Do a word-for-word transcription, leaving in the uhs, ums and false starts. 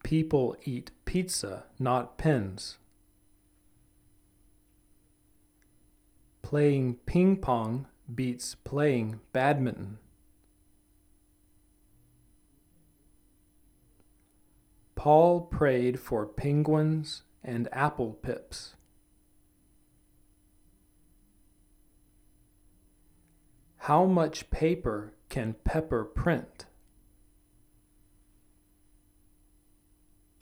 People eat pizza, not pens. Playing ping pong beats playing badminton. Paul prayed for penguins and apple pips. How much paper can Pepper print?